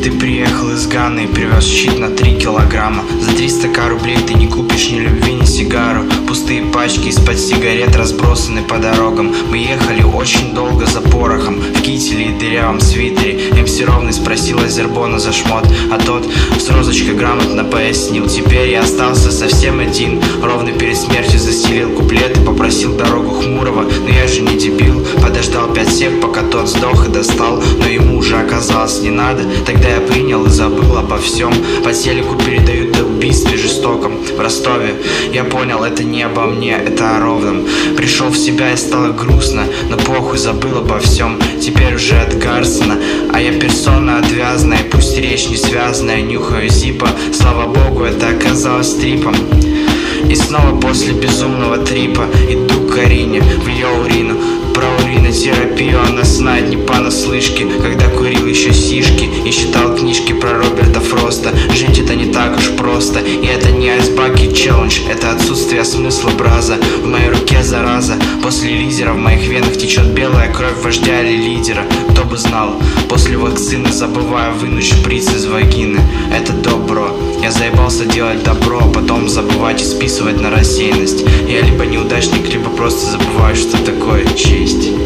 Ты приехал из Ганы и привез щит на 3 килограмма. За 300 рублей ты не купишь ни любви, ни сигару. Пустые пачки из-под сигарет разбросаны по дорогам. Мы ехали очень долго за порохом, в кителе и дырявом свитере. МС Ровный спросил Азербона за шмот, а тот с розочкой грамотно пояснил: теперь я остался совсем один. Ровный перед смертью застелил куплет и попросил дорогу Хмурого. Но я же не дебил, подождал 5 сек, пока тот сдох и достал. Но ему уже оказалось не надо. Тогда я принял и забыл обо всем. По телеку передают о убийстве жестоком в Ростове. Я понял, это не обо мне, это о Ровном. Пришел в себя и стало грустно, но похуй, забыл обо всем. Теперь уже от Гарсона, а я персона отвязная. Пусть речь не связанная, нюхаю зипа. Слава богу, это оказалось трипом. И снова после безумного трипа иду к Карине в ее урину. Про уринотерапию она знает не понаслышке. Когда курил еще сишки и читал книжки про Роберта Фроста. Жить это не так уж просто, и это не айсбаки челлендж, это отсутствие смысла браза. В моей руке зараза, после лизера в моих венах течет белая кровь вождя или лидера. Кто бы знал, после вакцины забываю вынуть шприц из вагины. Это добро, я заебался делать добро, а потом забывать и списывать на рассеянность. Я либо неудачник, либо просто забываю, что такое честь.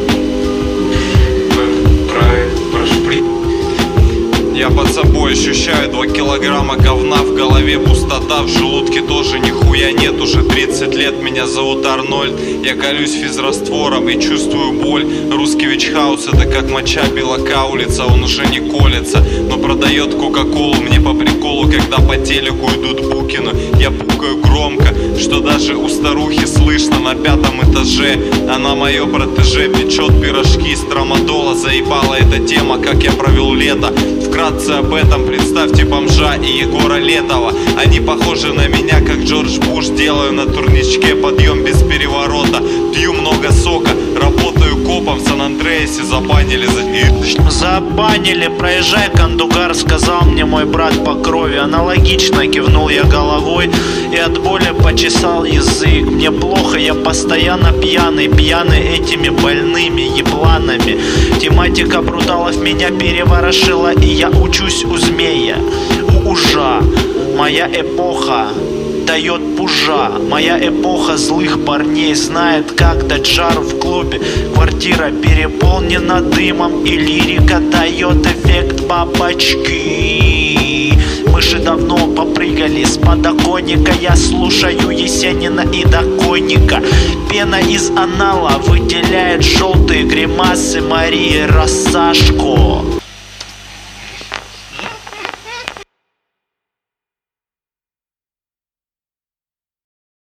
Я под собой ощущаю 2 килограмма говна, в голове пустота, в желудке тоже нихуя нет. Уже 30 лет, меня зовут Арнольд. Я колюсь физраствором и чувствую боль. Русский ВИЧ-хаус — это как моча белокаулица. Он уже не колется, но продает кока-колу мне по приколу. Когда по телеку идут Букину, я пукаю громко, что даже у старухи слышно на 5-м этаже. Она мое протеже, печет пирожки из трамадола. Заебала эта тема, как я провел лето. Вкратце об этом представьте бомжа и Егора Летова. Они похожи на меня, как Джордж Буш. Делаю на турничке подъем без переворота. Пью много сока, работаю копом в Сан-Андреасе. Забанили Забанили, проезжай, Кандугар, сказал мне мой брат по крови. Аналогично кивнул я головой и от боли почесал язык. Мне плохо, я постоянно пьяный, пьяный этими больными ебланами. Тематика бруталов меня переворошила, и я учусь у змея, у ужа. Моя эпоха дает пужа. Моя эпоха злых парней знает, как дать жару в клубе. Квартира переполнена дымом, и лирика дает эффект бабочки. Мыши давно попрыгали с подоконника. Я слушаю Есенина и Доконника. Пена из анала выделяет желтые гримасы Марии Рассашко.